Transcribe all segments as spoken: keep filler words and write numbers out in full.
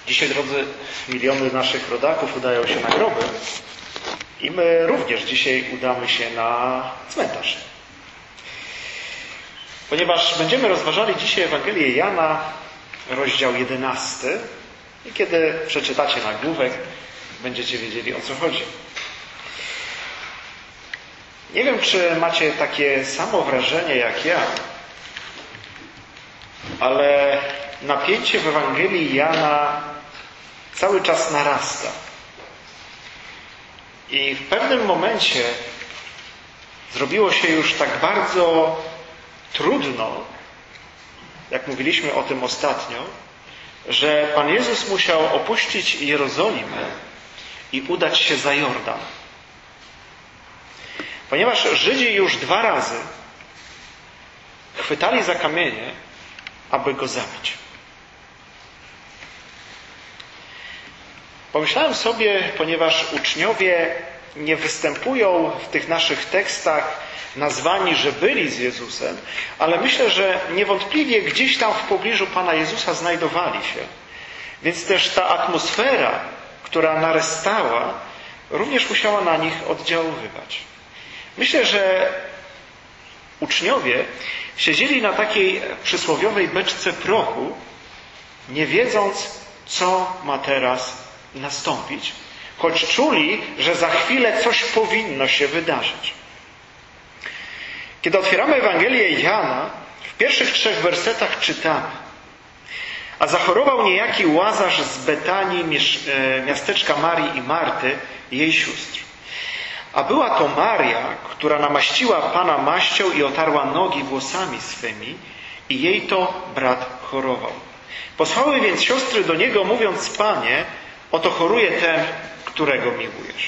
Dzisiaj, drodzy, miliony naszych rodaków udają się na groby i my również dzisiaj udamy się na cmentarz. Ponieważ będziemy rozważali dzisiaj Ewangelię Jana, rozdział jedenasty i kiedy przeczytacie nagłówek, będziecie wiedzieli, o co chodzi. Nie wiem, czy macie takie samo wrażenie jak ja, ale napięcie w Ewangelii Jana cały czas narasta. I w pewnym momencie zrobiło się już tak bardzo trudno, jak mówiliśmy o tym ostatnio, że Pan Jezus musiał opuścić Jerozolimę i udać się za Jordan. Ponieważ Żydzi już dwa razy chwytali za kamienie, aby go zabić. Pomyślałem sobie, ponieważ uczniowie nie występują w tych naszych tekstach nazwani, że byli z Jezusem, ale myślę, że niewątpliwie gdzieś tam w pobliżu Pana Jezusa znajdowali się. Więc też ta atmosfera, która narastała, również musiała na nich oddziaływać. Myślę, że uczniowie siedzieli na takiej przysłowiowej beczce prochu, nie wiedząc, co ma teraz nastąpić, choć czuli, że za chwilę coś powinno się wydarzyć. Kiedy otwieramy Ewangelię Jana, w pierwszych trzech wersetach czytamy: a zachorował niejaki Łazarz z Betanii, miasteczka Marii i Marty, jej sióstr. A była to Maria, która namaściła Pana maścią i otarła nogi włosami swymi, i jej to brat chorował. Posłały więc siostry do niego, mówiąc: Panie, oto choruje ten, którego miłujesz.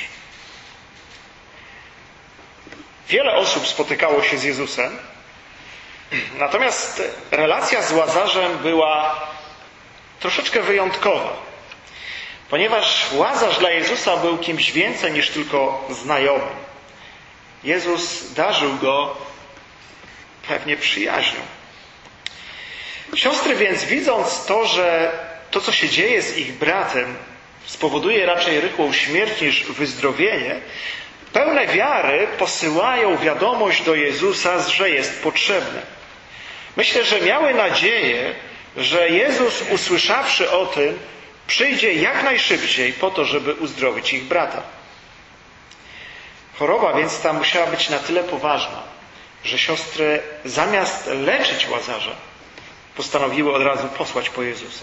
Wiele osób spotykało się z Jezusem, natomiast relacja z Łazarzem była troszeczkę wyjątkowa, ponieważ Łazarz dla Jezusa był kimś więcej niż tylko znajomym. Jezus darzył go pewnie przyjaźnią. Siostry więc, widząc to, że to, co się dzieje z ich bratem, spowoduje raczej rychłą śmierć niż wyzdrowienie, pełne wiary posyłają wiadomość do Jezusa, że jest potrzebny. Myślę, że miały nadzieję, że Jezus, usłyszawszy o tym, przyjdzie jak najszybciej po to, żeby uzdrowić ich brata. Choroba więc ta musiała być na tyle poważna, że siostry zamiast leczyć Łazarza, postanowiły od razu posłać po Jezusa.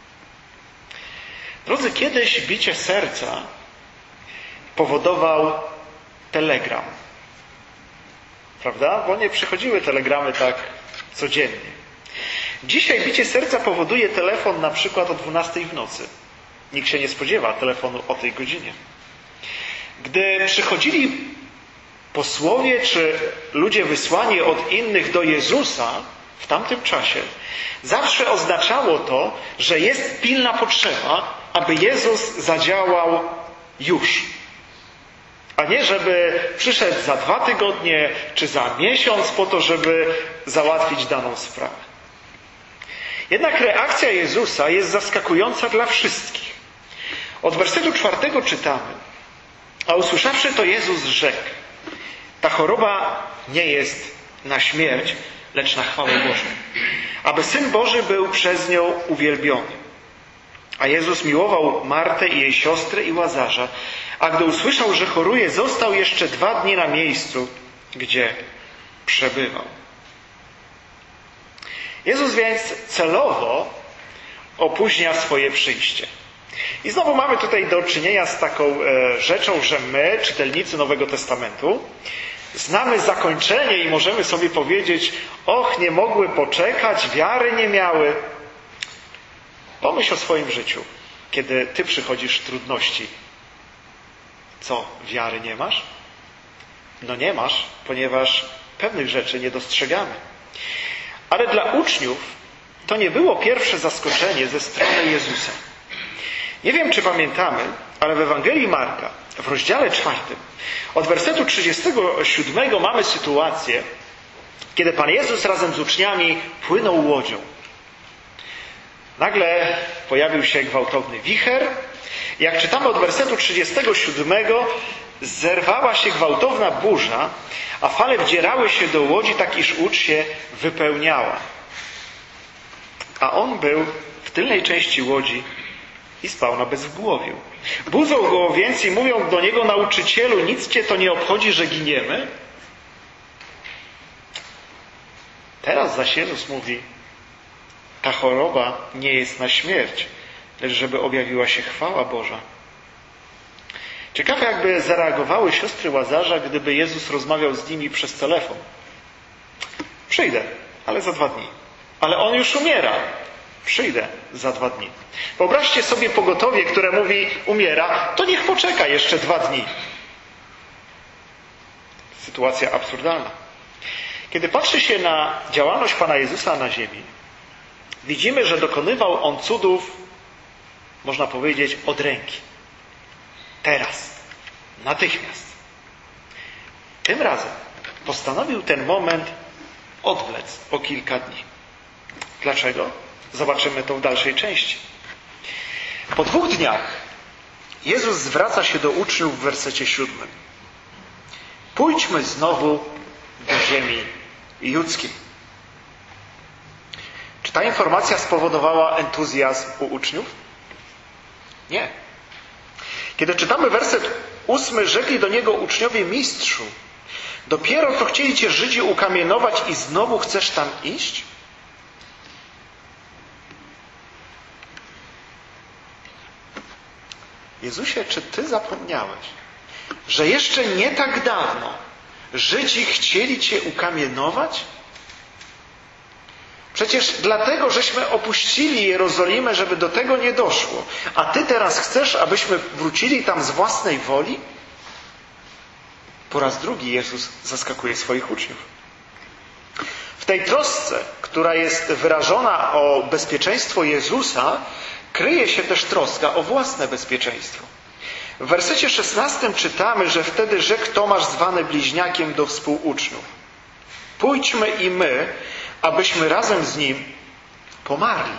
Drodzy, kiedyś bicie serca powodował telegram. Prawda? Bo nie przychodziły telegramy tak codziennie. Dzisiaj bicie serca powoduje telefon na przykład o dwunastej w nocy. Nikt się nie spodziewa telefonu o tej godzinie. Gdy przychodzili posłowie czy ludzie wysłani od innych do Jezusa w tamtym czasie, zawsze oznaczało to, że jest pilna potrzeba, aby Jezus zadziałał już. A nie, żeby przyszedł za dwa tygodnie czy za miesiąc po to, żeby załatwić daną sprawę. Jednak reakcja Jezusa jest zaskakująca dla wszystkich. Od wersetu czwartego czytamy: a usłyszawszy to, Jezus rzekł: ta choroba nie jest na śmierć, lecz na chwałę Bożą, aby Syn Boży był przez nią uwielbiony. A Jezus miłował Martę i jej siostrę i Łazarza, a gdy usłyszał, że choruje, został jeszcze dwa dni na miejscu, gdzie przebywał. Jezus więc celowo opóźnia swoje przyjście. I znowu mamy tutaj do czynienia z taką e, rzeczą, że my, czytelnicy Nowego Testamentu, znamy zakończenie i możemy sobie powiedzieć: och, nie mogły poczekać, wiary nie miały. Pomyśl o swoim życiu, kiedy ty przychodzisz w trudności. Co, wiary nie masz? No nie masz, ponieważ pewnych rzeczy nie dostrzegamy. Ale dla uczniów to nie było pierwsze zaskoczenie ze strony Jezusa. Nie wiem, czy pamiętamy, ale w Ewangelii Marka, w rozdziale czwartym, od wersetu trzydziestego siódmego mamy sytuację, kiedy Pan Jezus razem z uczniami płynął łodzią. Nagle pojawił się gwałtowny wicher. Jak czytamy od wersetu trzydziestego siódmego, zerwała się gwałtowna burza, a fale wdzierały się do łodzi, tak iż łódź się wypełniała. A on był w tylnej części łodzi i spał na bezgłowiu. Budzą go więc i mówią do niego: nauczycielu, nic cię to nie obchodzi, że giniemy? Teraz zaś Jezus mówi: ta choroba nie jest na śmierć, lecz żeby objawiła się chwała Boża. Ciekawe, jakby zareagowały siostry Łazarza, gdyby Jezus rozmawiał z nimi przez telefon. Przyjdę, ale za dwa dni. Ale on już umiera. Przyjdę za dwa dni. Wyobraźcie sobie pogotowie, które mówi: umiera, to niech poczeka jeszcze dwa dni. Sytuacja absurdalna. Kiedy patrzy się na działalność Pana Jezusa na ziemi, widzimy, że dokonywał On cudów, można powiedzieć, od ręki. Teraz. Natychmiast. Tym razem postanowił ten moment odwlec o kilka dni. Dlaczego? Zobaczymy to w dalszej części. Po dwóch dniach Jezus zwraca się do uczniów w wersecie siódmym. Pójdźmy znowu do ziemi judzkiej. Czy ta informacja spowodowała entuzjazm u uczniów? Nie. Kiedy czytamy werset ósmy, rzekli do niego uczniowie: mistrzu, dopiero co chcieli cię Żydzi ukamienować i znowu chcesz tam iść? Jezusie, czy ty zapomniałeś, że jeszcze nie tak dawno Żydzi chcieli cię ukamienować? Przecież dlatego, żeśmy opuścili Jerozolimę, żeby do tego nie doszło. A ty teraz chcesz, abyśmy wrócili tam z własnej woli? Po raz drugi Jezus zaskakuje swoich uczniów. W tej trosce, która jest wyrażona o bezpieczeństwo Jezusa, kryje się też troska o własne bezpieczeństwo. W wersecie szesnastym czytamy, że wtedy rzekł Tomasz, zwany bliźniakiem, do współuczniów: pójdźmy i my, abyśmy razem z nim pomarli.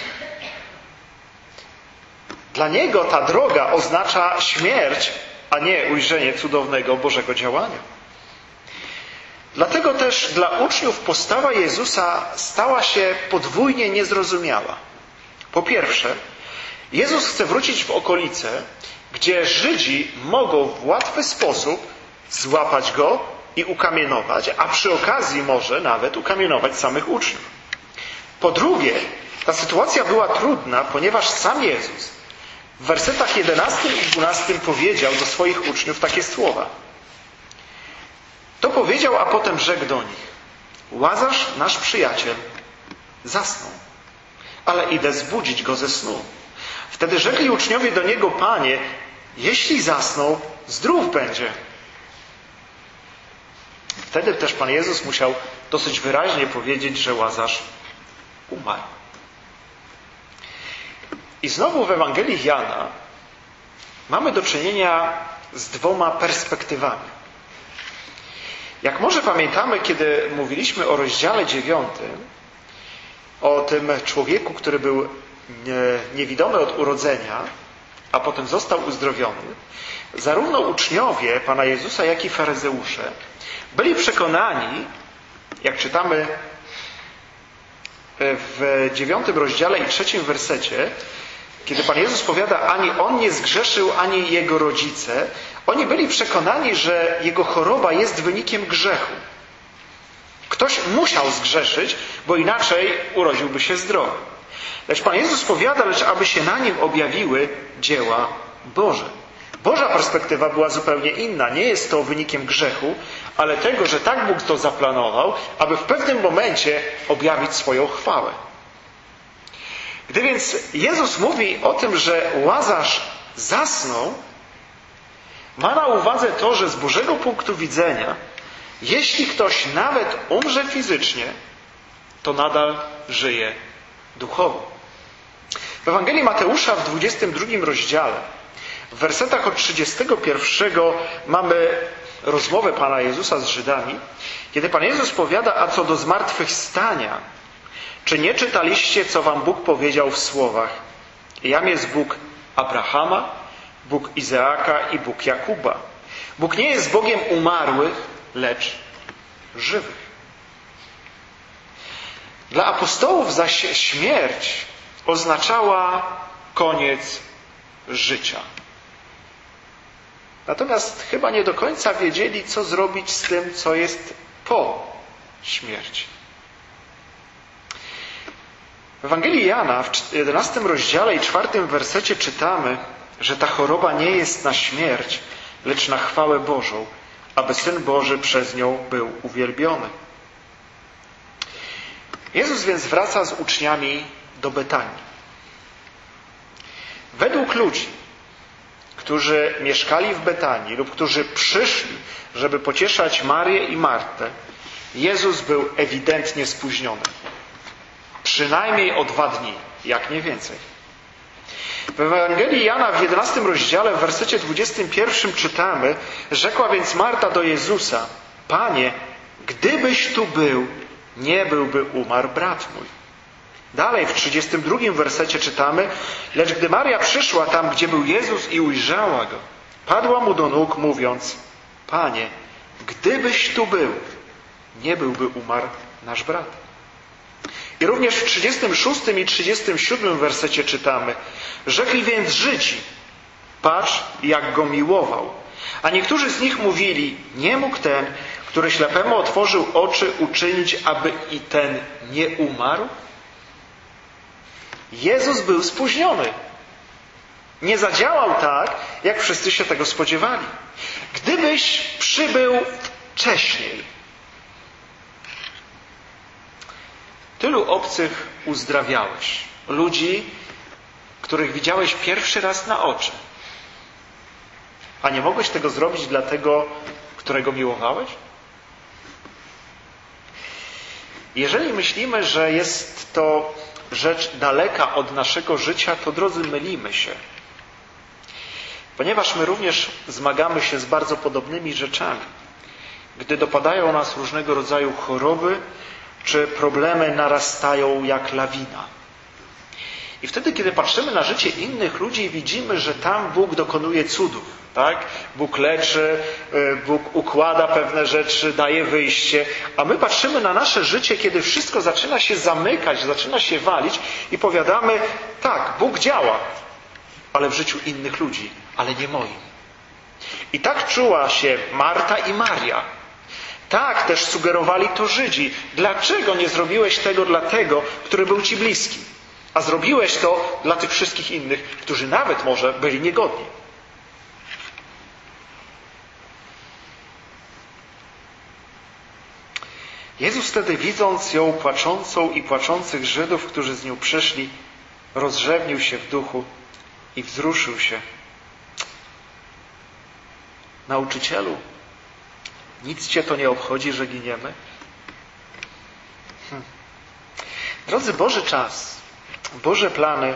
Dla niego ta droga oznacza śmierć, a nie ujrzenie cudownego Bożego działania. Dlatego też dla uczniów postawa Jezusa stała się podwójnie niezrozumiała. Po pierwsze, Jezus chce wrócić w okolice, gdzie Żydzi mogą w łatwy sposób złapać Go i ukamienować, a przy okazji może nawet ukamienować samych uczniów. Po drugie, ta sytuacja była trudna, ponieważ sam Jezus w wersetach jedenastym i dwunastym powiedział do swoich uczniów takie słowa. To powiedział, a potem rzekł do nich: Łazarz, nasz przyjaciel, zasnął, ale idę zbudzić go ze snu. Wtedy rzekli uczniowie do niego: Panie, jeśli zasnął, zdrów będzie. Wtedy też Pan Jezus musiał dosyć wyraźnie powiedzieć, że Łazarz umarł. I znowu w Ewangelii Jana mamy do czynienia z dwoma perspektywami. Jak może pamiętamy, kiedy mówiliśmy o rozdziale dziewiątym, o tym człowieku, który był niewidomy od urodzenia, a potem został uzdrowiony, zarówno uczniowie Pana Jezusa, jak i faryzeusze byli przekonani, jak czytamy w dziewiątym rozdziale i trzecim wersecie, kiedy Pan Jezus powiada, ani on nie zgrzeszył, ani jego rodzice, oni byli przekonani, że jego choroba jest wynikiem grzechu. Ktoś musiał zgrzeszyć, bo inaczej urodziłby się zdrowy. Lecz Pan Jezus powiada, lecz aby się na nim objawiły dzieła Boże. Boża perspektywa była zupełnie inna. Nie jest to wynikiem grzechu, ale tego, że tak Bóg to zaplanował, aby w pewnym momencie objawić swoją chwałę. Gdy więc Jezus mówi o tym, że Łazarz zasnął, ma na uwadze to, że z Bożego punktu widzenia, jeśli ktoś nawet umrze fizycznie, to nadal żyje duchowo. W Ewangelii Mateusza w dwudziestym drugim rozdziale, w wersetach od trzydziestego pierwszego mamy rozmowę Pana Jezusa z Żydami, kiedy Pan Jezus powiada, a co do zmartwychwstania, Czy nie czytaliście, co wam Bóg powiedział w słowach? Jam jest Bóg Abrahama, Bóg Izaaka i Bóg Jakuba. Bóg nie jest Bogiem umarłych, lecz żywych. Dla apostołów zaś śmierć oznaczała koniec życia. Natomiast chyba nie do końca wiedzieli, co zrobić z tym, co jest po śmierci. W Ewangelii Jana w jedenastym rozdziale i czwartym wersecie czytamy, że ta choroba nie jest na śmierć, lecz na chwałę Bożą, aby Syn Boży przez nią był uwielbiony. Jezus więc wraca z uczniami do Betanii. Według ludzi, którzy mieszkali w Betanii lub którzy przyszli, żeby pocieszać Marię i Martę, Jezus był ewidentnie spóźniony. Przynajmniej o dwa dni, jak nie więcej. W Ewangelii Jana w jedenastym rozdziale, w wersecie dwudziestym pierwszym czytamy: rzekła więc Marta do Jezusa: Panie, gdybyś tu był, nie byłby umarł brat mój. Dalej w trzydziestym drugim wersecie czytamy: lecz gdy Maria przyszła tam, gdzie był Jezus i ujrzała Go, padła Mu do nóg, mówiąc: Panie, gdybyś tu był, nie byłby umarł nasz brat. I również w trzydziestym szóstym i trzydziestym siódmym wersecie czytamy: rzekli więc Żydzi: patrz, jak Go miłował. A niektórzy z nich mówili: nie mógł ten, który ślepemu otworzył oczy, uczynić, aby i ten nie umarł? Jezus był spóźniony. Nie zadziałał tak, jak wszyscy się tego spodziewali. Gdybyś przybył wcześniej. Tylu obcych uzdrawiałeś. Ludzi, których widziałeś pierwszy raz na oczy. A nie mogłeś tego zrobić dla tego, którego miłowałeś? Jeżeli myślimy, że jest to rzecz daleka od naszego życia, to drodzy, mylimy się. Ponieważ my również zmagamy się z bardzo podobnymi rzeczami. Gdy dopadają nas różnego rodzaju choroby, czy problemy narastają jak lawina. I wtedy, kiedy patrzymy na życie innych ludzi, widzimy, że tam Bóg dokonuje cudów. Tak? Bóg leczy, Bóg układa pewne rzeczy, daje wyjście. A my patrzymy na nasze życie, kiedy wszystko zaczyna się zamykać, zaczyna się walić i powiadamy: tak, Bóg działa, ale w życiu innych ludzi, ale nie moim. I tak czuła się Marta i Maria. Tak też sugerowali to Żydzi. Dlaczego nie zrobiłeś tego dla tego, który był Ci bliski? A zrobiłeś to dla tych wszystkich innych, którzy nawet może byli niegodni. Jezus wtedy, widząc ją płaczącą i płaczących Żydów, którzy z nią przyszli, rozrzewnił się w duchu i wzruszył się. Nauczycielu, nic Cię to nie obchodzi, że giniemy? Hm. Drodzy, Boży czas, Boże plany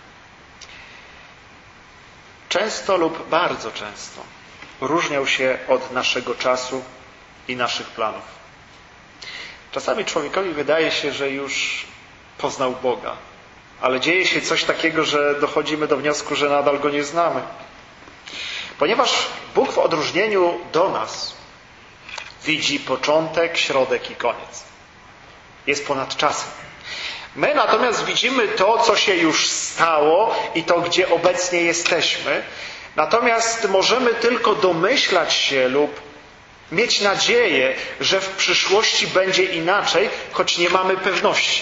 często lub bardzo często różnią się od naszego czasu i naszych planów. Czasami człowiekowi wydaje się, że już poznał Boga, ale dzieje się coś takiego, że dochodzimy do wniosku, że nadal Go nie znamy. Ponieważ Bóg w odróżnieniu do nas widzi początek, środek i koniec. Jest ponad czasem. My natomiast widzimy to, co się już stało i to, gdzie obecnie jesteśmy. Natomiast możemy tylko domyślać się lub mieć nadzieję, że w przyszłości będzie inaczej, choć nie mamy pewności.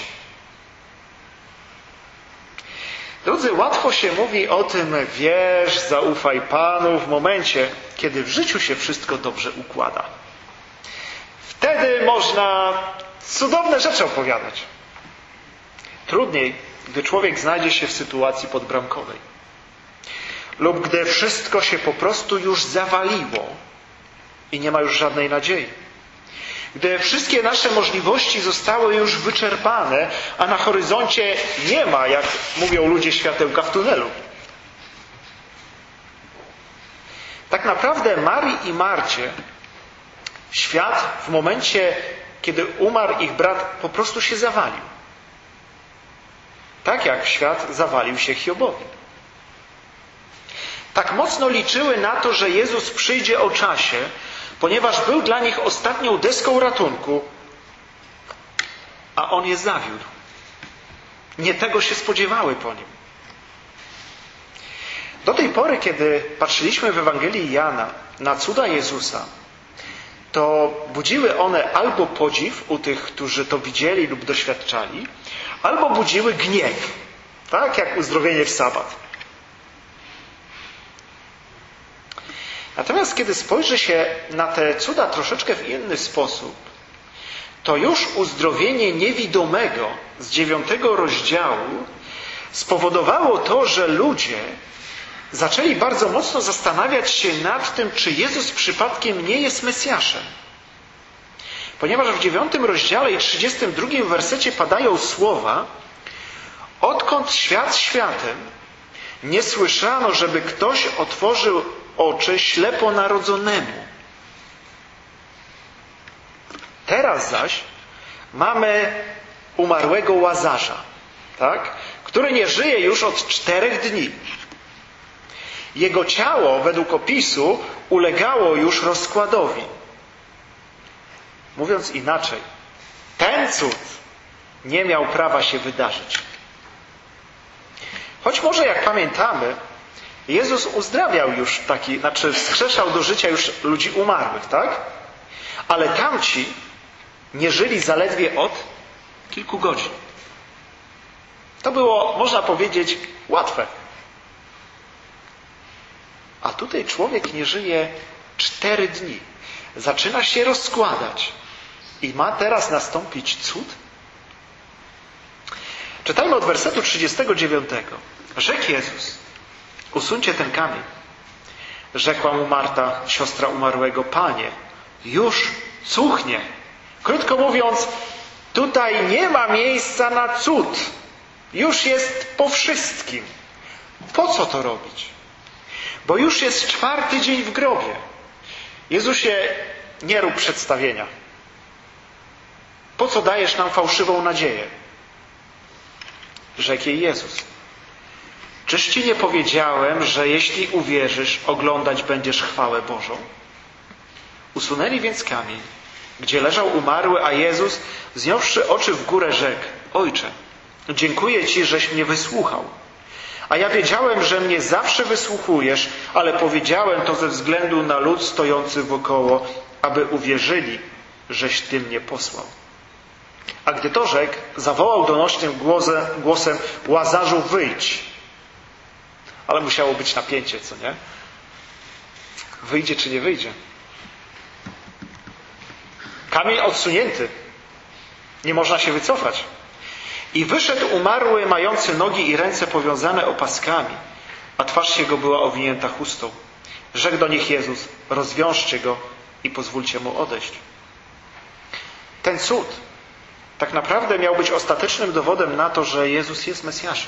Drodzy, łatwo się mówi o tym: wierz, zaufaj Panu, w momencie, kiedy w życiu się wszystko dobrze układa. Wtedy można cudowne rzeczy opowiadać. Trudniej, gdy człowiek znajdzie się w sytuacji podbramkowej. Lub gdy wszystko się po prostu już zawaliło i nie ma już żadnej nadziei. Gdy wszystkie nasze możliwości zostały już wyczerpane, a na horyzoncie nie ma, jak mówią ludzie, światełka w tunelu. Tak naprawdę Marii i Marcie świat w momencie, kiedy umarł ich brat, po prostu się zawalił. tak jak świat zawalił się Hiobowi. Tak mocno liczyły na to, że Jezus przyjdzie o czasie, ponieważ był dla nich ostatnią deską ratunku, a On je zawiódł. Nie tego się spodziewały po Nim. Do tej pory, kiedy patrzyliśmy w Ewangelii Jana na cuda Jezusa, to budziły one albo podziw u tych, którzy to widzieli lub doświadczali, albo budziły gniew, tak jak uzdrowienie w sabat. Natomiast kiedy spojrzy się na te cuda troszeczkę w inny sposób, to już uzdrowienie niewidomego z dziewiątego rozdziału spowodowało to, że ludzie zaczęli bardzo mocno zastanawiać się nad tym, czy Jezus przypadkiem nie jest Mesjaszem. Ponieważ w dziewiątym rozdziale i trzydziestym drugim wersecie padają słowa: odkąd świat światem nie słyszano, żeby ktoś otworzył oczy ślepo narodzonemu. Teraz zaś mamy umarłego Łazarza, tak? który nie żyje już od czterech dni. Jego ciało, według opisu, ulegało już rozkładowi. Mówiąc inaczej, ten cud nie miał prawa się wydarzyć. Choć może, jak pamiętamy, Jezus uzdrawiał już taki, znaczy wskrzeszał do życia już ludzi umarłych, tak? Ale tamci nie żyli zaledwie od kilku godzin. To było, można powiedzieć, łatwe. A tutaj człowiek nie żyje cztery dni. Zaczyna się rozkładać. I ma teraz nastąpić cud? Czytajmy od wersetu trzydziestego dziewiątego. Rzekł Jezus: usuńcie ten kamień. Rzekła mu Marta, siostra umarłego: Panie, już cuchnie. Krótko mówiąc, tutaj nie ma miejsca na cud. Już jest po wszystkim. Po co to robić? Bo już jest czwarty dzień w grobie. Jezusie, nie rób przedstawienia. Po co dajesz nam fałszywą nadzieję? Rzekł jej Jezus: czyż ci nie powiedziałem, że jeśli uwierzysz, oglądać będziesz chwałę Bożą? Usunęli więc kamień, gdzie leżał umarły, a Jezus, wzniósłszy oczy w górę, rzekł: Ojcze, dziękuję Ci, żeś mnie wysłuchał. A ja wiedziałem, że mnie zawsze wysłuchujesz, ale powiedziałem to ze względu na lud stojący wokoło, aby uwierzyli, żeś Ty mnie posłał. A gdy to rzekł, zawołał donośnym głosem, głosem: Łazarzu, wyjdź. Ale musiało być napięcie, co nie? Wyjdzie czy nie wyjdzie? Kamień odsunięty. Nie można się wycofać. I wyszedł umarły, mający nogi i ręce powiązane opaskami, a twarz jego była owinięta chustą. Rzekł do nich Jezus: rozwiążcie go i pozwólcie mu odejść. Ten cud tak naprawdę miał być ostatecznym dowodem na to, że Jezus jest Mesjaszem.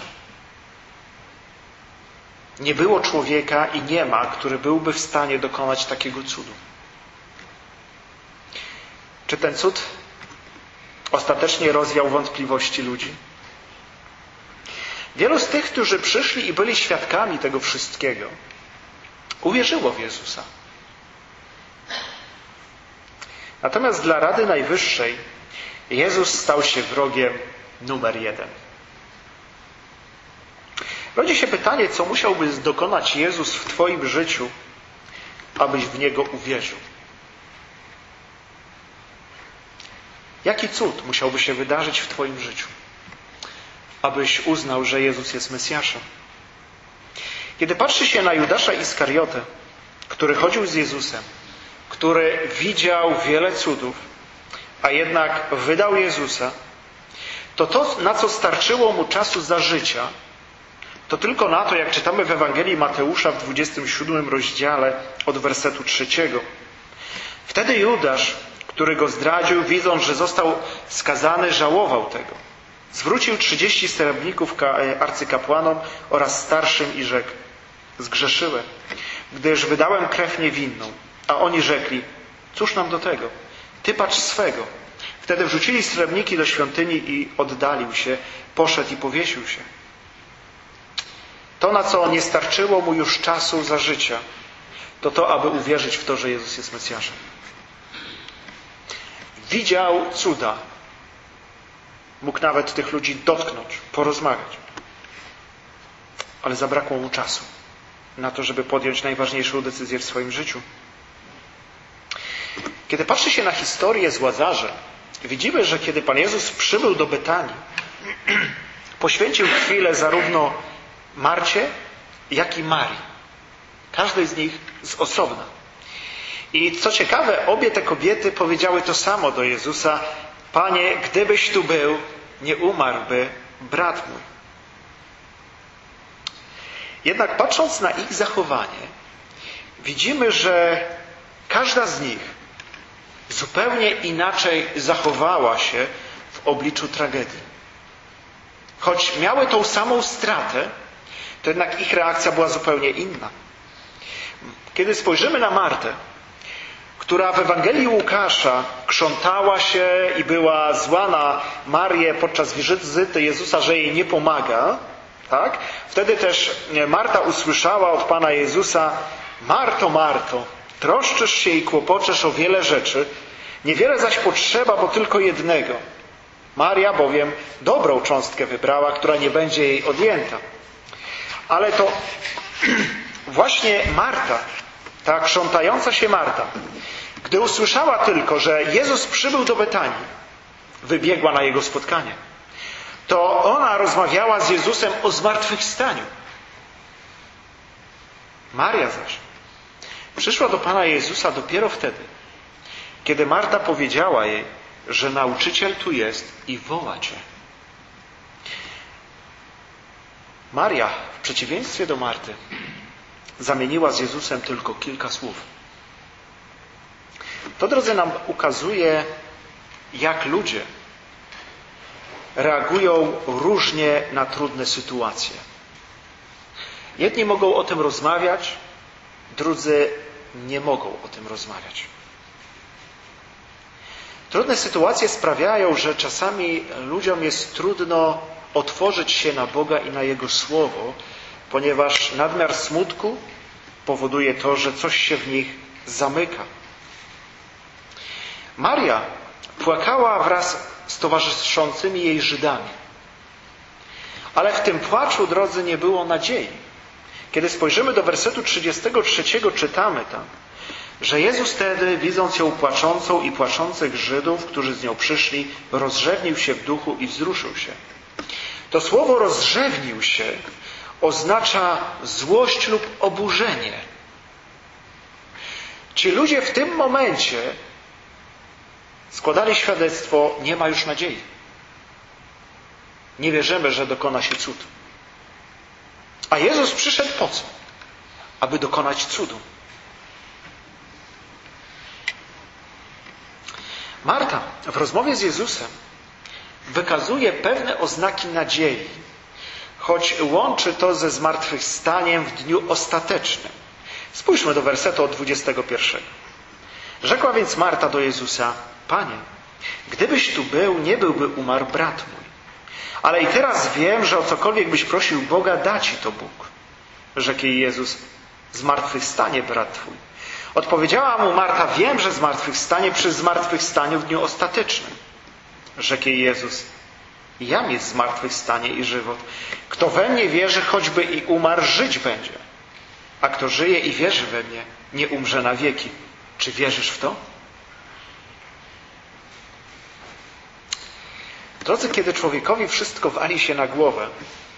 Nie było człowieka i nie ma, który byłby w stanie dokonać takiego cudu. Czy ten cud ostatecznie rozwiał wątpliwości ludzi? Wielu z tych, którzy przyszli i byli świadkami tego wszystkiego, uwierzyło w Jezusa. Natomiast dla Rady Najwyższej Jezus stał się wrogiem numer jeden. Rodzi się pytanie, co musiałby dokonać Jezus w Twoim życiu, abyś w Niego uwierzył. Jaki cud musiałby się wydarzyć w Twoim życiu, abyś uznał, że Jezus jest Mesjaszem? Kiedy patrzy się na Judasza Iskariotę, który chodził z Jezusem, który widział wiele cudów, a jednak wydał Jezusa, to to, na co starczyło mu czasu za życia, to tylko na to, jak czytamy w Ewangelii Mateusza w dwudziestym siódmym rozdziale od wersetu trzeciego. Wtedy Judasz, który go zdradził, widząc, że został skazany, żałował tego. Zwrócił trzydzieści srebrników arcykapłanom oraz starszym i rzekł: zgrzeszyłem, gdyż wydałem krew niewinną. A oni rzekli: cóż nam do tego? Ty patrz swego. Wtedy wrzucili srebrniki do świątyni i oddalił się, poszedł i powiesił się. To, na co nie starczyło mu już czasu za życia, to to, aby uwierzyć w to, że Jezus jest Mesjaszem. Widział cuda. Mógł nawet tych ludzi dotknąć, porozmawiać. Ale zabrakło mu czasu na to, żeby podjąć najważniejszą decyzję w swoim życiu. Kiedy patrzy się na historię z Łazarzem, widzimy, że kiedy Pan Jezus przybył do Betanii, poświęcił chwilę zarówno Marcie, jak i Marii. Każdej z nich z osobna. I co ciekawe, obie te kobiety powiedziały to samo do Jezusa: Panie, gdybyś tu był, nie umarłby brat mój. Jednak patrząc na ich zachowanie, widzimy, że każda z nich zupełnie inaczej zachowała się w obliczu tragedii. Choć miały tą samą stratę, to jednak ich reakcja była zupełnie inna. Kiedy spojrzymy na Martę, która w Ewangelii Łukasza krzątała się i była zła na Marię podczas wizyty Jezusa, że jej nie pomaga, tak? Wtedy też Marta usłyszała od Pana Jezusa: Marto, Marto, troszczysz się i kłopoczesz o wiele rzeczy, niewiele zaś potrzeba, bo tylko jednego. Maria bowiem dobrą cząstkę wybrała, która nie będzie jej odjęta. Ale to właśnie Marta, ta krzątająca się Marta, gdy usłyszała tylko, że Jezus przybył do Betanii, wybiegła na Jego spotkanie. To ona rozmawiała z Jezusem o zmartwychwstaniu. Maria zaś przyszła do Pana Jezusa dopiero wtedy, kiedy Marta powiedziała jej, że nauczyciel tu jest i woła Cię. Maria, w przeciwieństwie do Marty, zamieniła z Jezusem tylko kilka słów. To, drodzy, nam ukazuje, jak ludzie reagują różnie na trudne sytuacje. Jedni mogą o tym rozmawiać, drudzy nie mogą o tym rozmawiać. Trudne sytuacje sprawiają, że czasami ludziom jest trudno otworzyć się na Boga i na Jego Słowo, ponieważ nadmiar smutku powoduje to, że coś się w nich zamyka. Maria płakała wraz z towarzyszącymi jej Żydami. Ale w tym płaczu, drodzy, nie było nadziei. Kiedy spojrzymy do wersetu trzydziestego trzeciego, czytamy tam, że Jezus wtedy, widząc ją płaczącą i płaczących Żydów, którzy z nią przyszli, rozrzewnił się w duchu i wzruszył się. To słowo rozrzewnił się oznacza złość lub oburzenie. Ci ludzie w tym momencie składali świadectwo: nie ma już nadziei. Nie wierzymy, że dokona się cud. A Jezus przyszedł po co? Aby dokonać cudu. Marta w rozmowie z Jezusem wykazuje pewne oznaki nadziei, choć łączy to ze zmartwychwstaniem w dniu ostatecznym. Spójrzmy do wersetu od dwudziestego pierwszego. Rzekła więc Marta do Jezusa: Panie, gdybyś tu był, nie byłby umarł brat mój. Ale i teraz wiem, że o cokolwiek byś prosił Boga, da ci to Bóg. Rzekł jej Jezus: zmartwychwstanie brat twój. Odpowiedziała mu Marta: wiem, że zmartwychwstanie przy zmartwychwstaniu w dniu ostatecznym. Rzekł jej Jezus: jam jest zmartwychwstanie i żywot. Kto we mnie wierzy, choćby i umarł, żyć będzie. A kto żyje i wierzy we mnie, nie umrze na wieki. Czy wierzysz w to? Drodzy, kiedy człowiekowi wszystko wali się na głowę,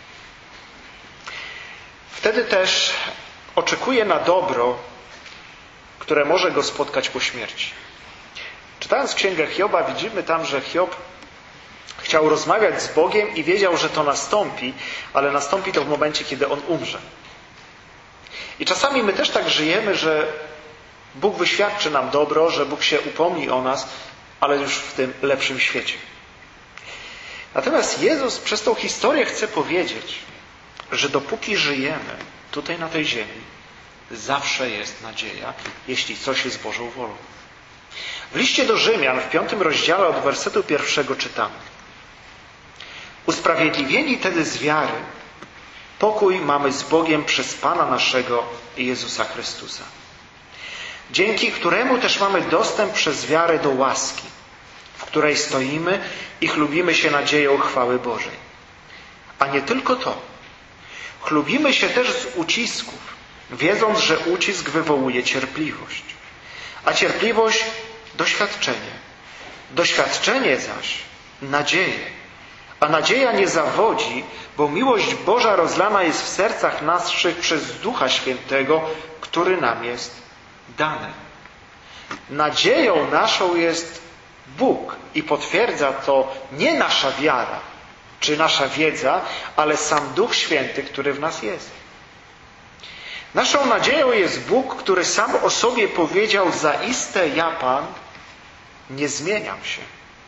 wtedy też oczekuje na dobro, które może go spotkać po śmierci. Czytając Księgę Hioba, widzimy tam, że Hiob chciał rozmawiać z Bogiem i wiedział, że to nastąpi, ale nastąpi to w momencie, kiedy on umrze. I czasami my też tak żyjemy, że Bóg wyświadczy nam dobro, że Bóg się upomni o nas, ale już w tym lepszym świecie. Natomiast Jezus przez tą historię chce powiedzieć, że dopóki żyjemy tutaj na tej ziemi, zawsze jest nadzieja, jeśli coś jest Bożą wolą. W liście do Rzymian w piątym rozdziale od wersetu pierwszego czytamy: usprawiedliwieni tedy z wiary, pokój mamy z Bogiem przez Pana naszego Jezusa Chrystusa, dzięki któremu też mamy dostęp przez wiarę do łaski, w której stoimy i chlubimy się nadzieją chwały Bożej. A nie tylko to. Chlubimy się też z ucisków, wiedząc, że ucisk wywołuje cierpliwość, a cierpliwość doświadczenie, doświadczenie zaś nadzieję, a nadzieja nie zawodzi, bo miłość Boża rozlana jest w sercach naszych przez Ducha Świętego, który nam jest dany. Nadzieją naszą jest Bóg i potwierdza to nie nasza wiara czy nasza wiedza, ale sam Duch Święty, który w nas jest. Naszą nadzieją jest Bóg, który sam o sobie powiedział: zaiste ja, Pan, nie zmieniam się.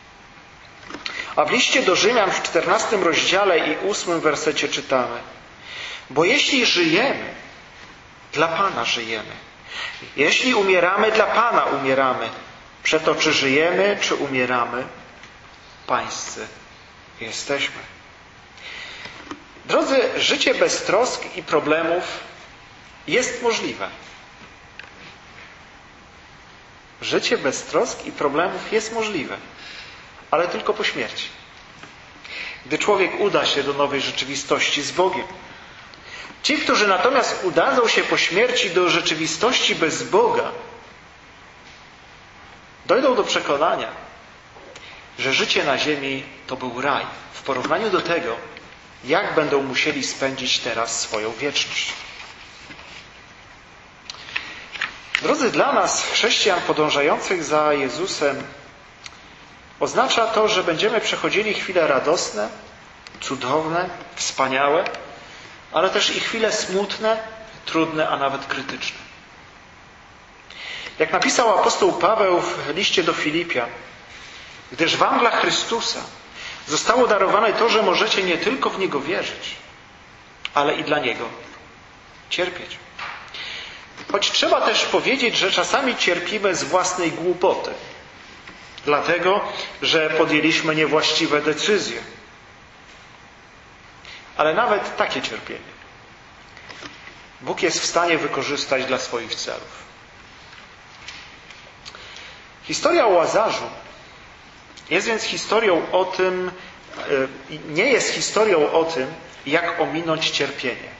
A w liście do Rzymian w czternastym rozdziale i ósmym wersecie czytamy: bo jeśli żyjemy, dla Pana żyjemy. Jeśli umieramy, dla Pana umieramy. Przeto czy żyjemy, czy umieramy, Pańscy jesteśmy. Drodzy, życie bez trosk i problemów jest możliwe. Życie bez trosk i problemów jest możliwe, ale tylko po śmierci. Gdy człowiek uda się do nowej rzeczywistości z Bogiem. Ci, którzy natomiast udadzą się po śmierci do rzeczywistości bez Boga, dojdą do przekonania, że życie na ziemi to był raj w porównaniu do tego, jak będą musieli spędzić teraz swoją wieczność. Drodzy, dla nas, chrześcijan podążających za Jezusem, oznacza to, że będziemy przechodzili chwile radosne, cudowne, wspaniałe, ale też i chwile smutne, trudne, a nawet krytyczne. Jak napisał apostoł Paweł w liście do Filipian: gdyż wam dla Chrystusa zostało darowane to, że możecie nie tylko w Niego wierzyć, ale i dla Niego cierpieć. Choć trzeba też powiedzieć, że czasami cierpimy z własnej głupoty, dlatego, że podjęliśmy niewłaściwe decyzje. Ale nawet takie cierpienie Bóg jest w stanie wykorzystać dla swoich celów. Historia o Łazarzu jest więc historią o tym, nie jest historią o tym, jak ominąć cierpienie.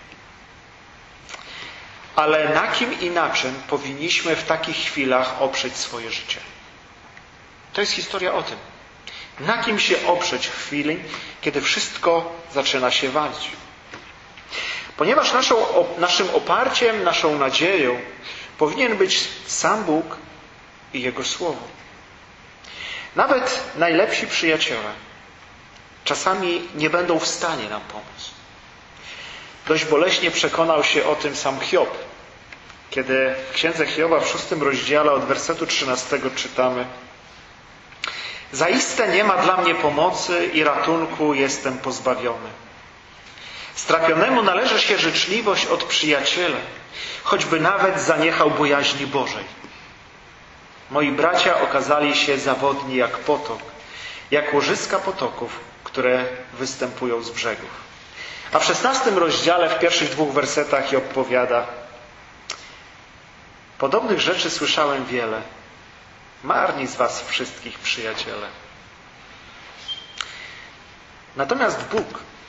Ale na kim inaczej powinniśmy w takich chwilach oprzeć swoje życie? To jest historia o tym. Na kim się oprzeć w chwili, kiedy wszystko zaczyna się walić. Ponieważ naszą, naszym oparciem, naszą nadzieją powinien być sam Bóg i Jego Słowo. Nawet najlepsi przyjaciele czasami nie będą w stanie nam pomóc. Dość boleśnie przekonał się o tym sam Hiob, kiedy w Księdze Hioba w szóstym rozdziale od wersetu trzynastego czytamy: zaiste nie ma dla mnie pomocy i ratunku jestem pozbawiony. Strapionemu należy się życzliwość od przyjaciela, choćby nawet zaniechał bojaźni Bożej. Moi bracia okazali się zawodni jak potok, jak łożyska potoków, które występują z brzegów. A w szesnastym rozdziale, w pierwszych dwóch wersetach Hiob powiada: podobnych rzeczy słyszałem wiele. Marni z was wszystkich przyjaciele. Natomiast Bóg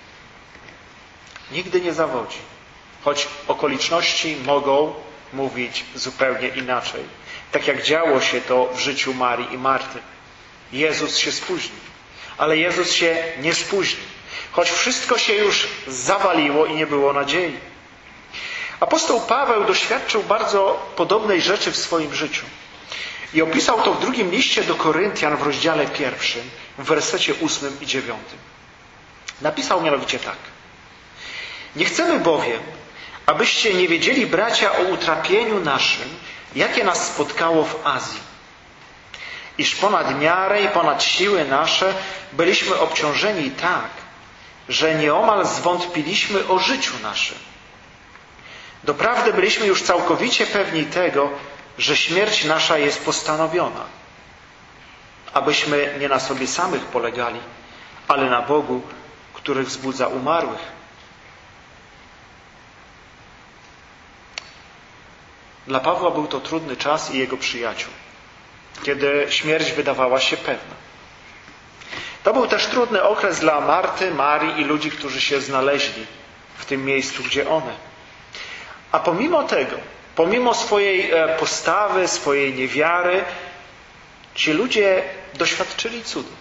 nigdy nie zawodzi, choć okoliczności mogą mówić zupełnie inaczej. Tak jak działo się to w życiu Marii i Marty. Jezus się spóźnił, ale Jezus się nie spóźnił, choć wszystko się już zawaliło i nie było nadziei. Apostoł Paweł doświadczył bardzo podobnej rzeczy w swoim życiu. I opisał to w drugim liście do Koryntian w rozdziale pierwszym, w wersecie ósmym i dziewiątym. Napisał mianowicie tak: nie chcemy bowiem, abyście nie wiedzieli, bracia, o utrapieniu naszym, jakie nas spotkało w Azji. Iż ponad miarę i ponad siły nasze byliśmy obciążeni tak, że nieomal zwątpiliśmy o życiu naszym. Doprawdy byliśmy już całkowicie pewni tego, że śmierć nasza jest postanowiona. abyśmy nie na sobie samych polegali, ale na Bogu, który wzbudza umarłych. Dla Pawła był to trudny czas i jego przyjaciół, kiedy śmierć wydawała się pewna. To był też trudny okres dla Marty, Marii i ludzi, którzy się znaleźli w tym miejscu, gdzie one. A pomimo tego, pomimo swojej postawy, swojej niewiary, ci ludzie doświadczyli cudu.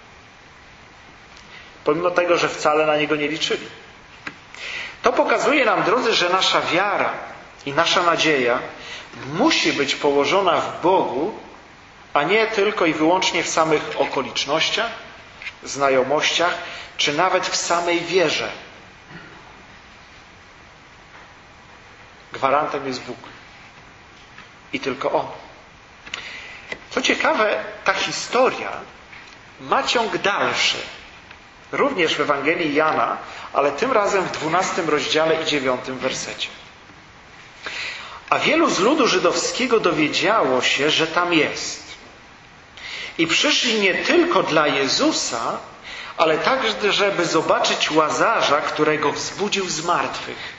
Pomimo tego, że wcale na niego nie liczyli. To pokazuje nam, drodzy, że nasza wiara i nasza nadzieja musi być położona w Bogu, a nie tylko i wyłącznie w samych okolicznościach, znajomościach, czy nawet w samej wierze. Gwarantem jest Bóg. I tylko On. Co ciekawe, ta historia ma ciąg dalszy. Również w Ewangelii Jana, ale tym razem w dwunastym rozdziale i dziewiątym wersecie. A wielu z ludu żydowskiego dowiedziało się, że tam jest. I przyszli nie tylko dla Jezusa, ale także, żeby zobaczyć Łazarza, którego wzbudził z martwych.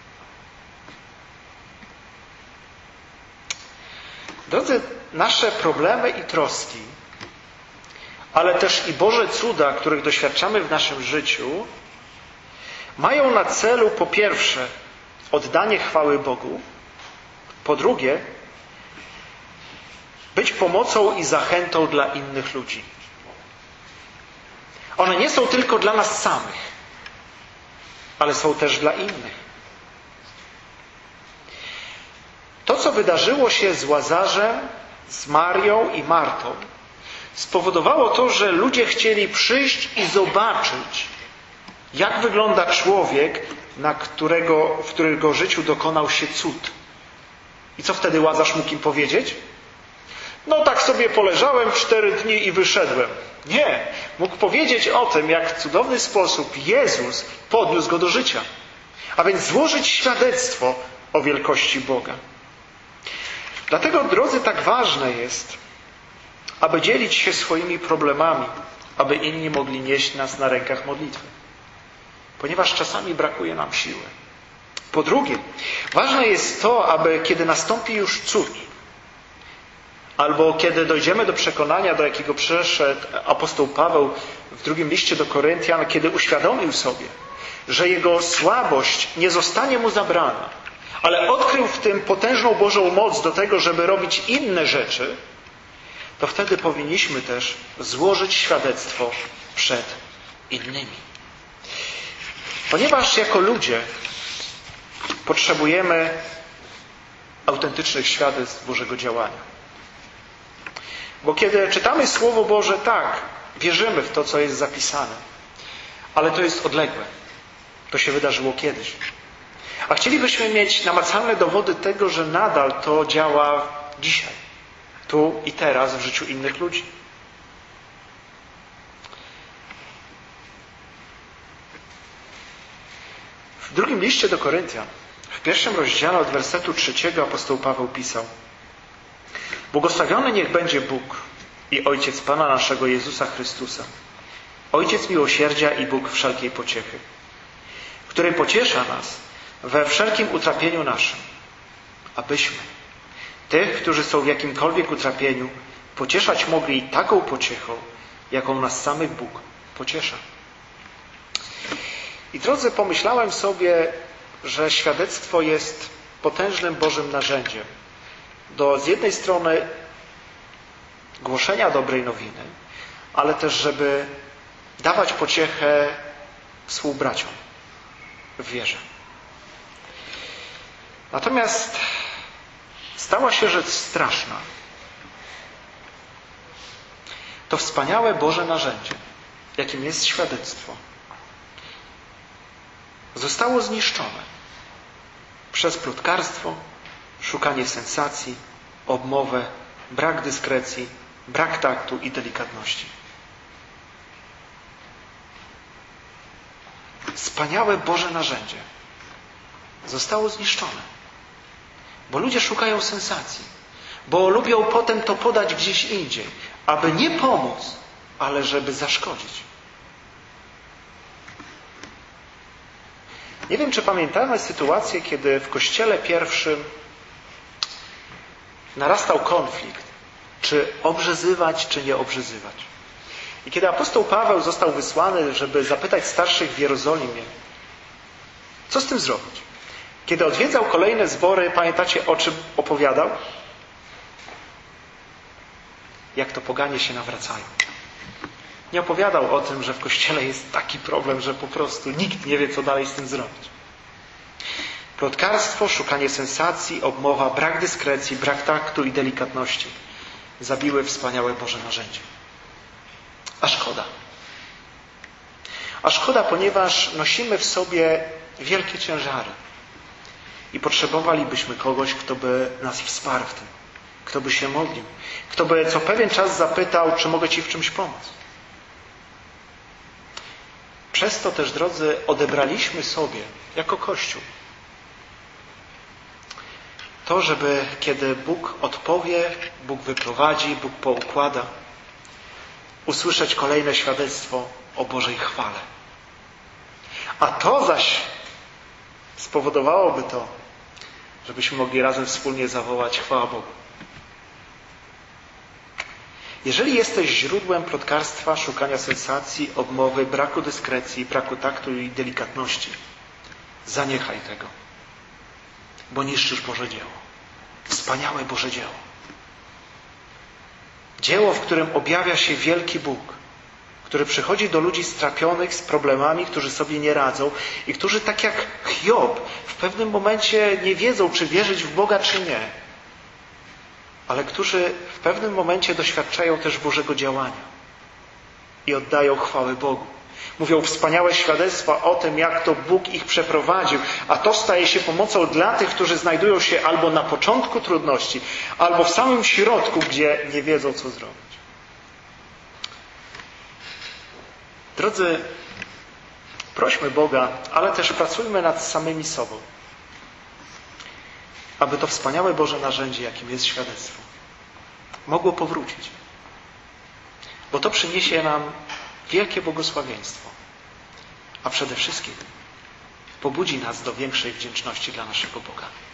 Drodzy, nasze problemy i troski, ale też i Boże cuda, których doświadczamy w naszym życiu, mają na celu po pierwsze oddanie chwały Bogu, po drugie być pomocą i zachętą dla innych ludzi. One nie są tylko dla nas samych, ale są też dla innych. To, co wydarzyło się z Łazarzem, z Marią i Martą, spowodowało to, że ludzie chcieli przyjść i zobaczyć, jak wygląda człowiek, na którego, w którego życiu dokonał się cud. I co wtedy Łazarz mógł im powiedzieć? No tak sobie poleżałem cztery dni i wyszedłem. Nie. Mógł powiedzieć o tym, jak w cudowny sposób Jezus podniósł go do życia. A więc złożyć świadectwo o wielkości Boga. Dlatego, drodzy, tak ważne jest, aby dzielić się swoimi problemami, aby inni mogli nieść nas na rękach modlitwy. Ponieważ czasami brakuje nam siły. Po drugie, ważne jest to, aby kiedy nastąpi już cud, albo kiedy dojdziemy do przekonania, do jakiego przyszedł apostoł Paweł w drugim liście do Koryntian, kiedy uświadomił sobie, że jego słabość nie zostanie mu zabrana, ale odkrył w tym potężną Bożą moc do tego, żeby robić inne rzeczy, to wtedy powinniśmy też złożyć świadectwo przed innymi. Ponieważ jako ludzie potrzebujemy autentycznych świadectw Bożego działania. Bo kiedy czytamy Słowo Boże, tak, wierzymy w to, co jest zapisane, ale to jest odległe. To się wydarzyło kiedyś. A chcielibyśmy mieć namacalne dowody tego, że nadal to działa dzisiaj, tu i teraz w życiu innych ludzi. W drugim liście do Koryntian, w pierwszym rozdziale od wersetu trzeciego apostoł Paweł pisał: Błogosławiony niech będzie Bóg i Ojciec Pana naszego Jezusa Chrystusa, Ojciec miłosierdzia i Bóg wszelkiej pociechy, który pociesza nas we wszelkim utrapieniu naszym, abyśmy tych, którzy są w jakimkolwiek utrapieniu, pocieszać mogli taką pociechą, jaką nas samych Bóg pociesza. I drodzy, pomyślałem sobie, że świadectwo jest potężnym Bożym narzędziem do z jednej strony głoszenia dobrej nowiny, ale też żeby dawać pociechę współbraciom w wierze. Natomiast stała się rzecz straszna. To wspaniałe Boże narzędzie, jakim jest świadectwo, zostało zniszczone przez plotkarstwo, szukanie sensacji, obmowę, brak dyskrecji, brak taktu i delikatności. Wspaniałe Boże narzędzie zostało zniszczone, bo ludzie szukają sensacji, bo lubią potem to podać gdzieś indziej, aby nie pomóc, ale żeby zaszkodzić. Nie wiem, czy pamiętamy sytuację, kiedy w Kościele pierwszym narastał konflikt, czy obrzezywać, czy nie obrzezywać. I kiedy apostoł Paweł został wysłany, żeby zapytać starszych w Jerozolimie, co z tym zrobić? Kiedy odwiedzał kolejne zbory, pamiętacie, o czym opowiadał? Jak to poganie się nawracają. Nie opowiadał o tym, że w Kościele jest taki problem, że po prostu nikt nie wie, co dalej z tym zrobić. Plotkarstwo, szukanie sensacji, obmowa, brak dyskrecji, brak taktu i delikatności zabiły wspaniałe Boże narzędzie. A szkoda. A szkoda, ponieważ nosimy w sobie wielkie ciężary i potrzebowalibyśmy kogoś, kto by nas wsparł w tym, kto by się modlił, kto by co pewien czas zapytał, czy mogę Ci w czymś pomóc. Przez to też, drodzy, odebraliśmy sobie, jako Kościół, to, żeby kiedy Bóg odpowie, Bóg wyprowadzi, Bóg poukłada, usłyszeć kolejne świadectwo o Bożej chwale. A to zaś spowodowałoby to, żebyśmy mogli razem wspólnie zawołać chwała Bogu. Jeżeli jesteś źródłem plotkarstwa, szukania sensacji, obmowy, braku dyskrecji, braku taktu i delikatności, zaniechaj tego, bo niszczysz Boże dzieło. Wspaniałe Boże dzieło. Dzieło, w którym objawia się wielki Bóg, który przychodzi do ludzi strapionych z problemami, którzy sobie nie radzą i którzy tak jak Hiob w pewnym momencie nie wiedzą, czy wierzyć w Boga, czy nie. Ale którzy w pewnym momencie doświadczają też Bożego działania i oddają chwałę Bogu. Mówią wspaniałe świadectwa o tym, jak to Bóg ich przeprowadził, a to staje się pomocą dla tych, którzy znajdują się albo na początku trudności, albo w samym środku, gdzie nie wiedzą, co zrobić. Drodzy, prośmy Boga, ale też pracujmy nad samymi sobą, aby to wspaniałe Boże narzędzie, jakim jest świadectwo, mogło powrócić. Bo to przyniesie nam wielkie błogosławieństwo, a przede wszystkim pobudzi nas do większej wdzięczności dla naszego Boga.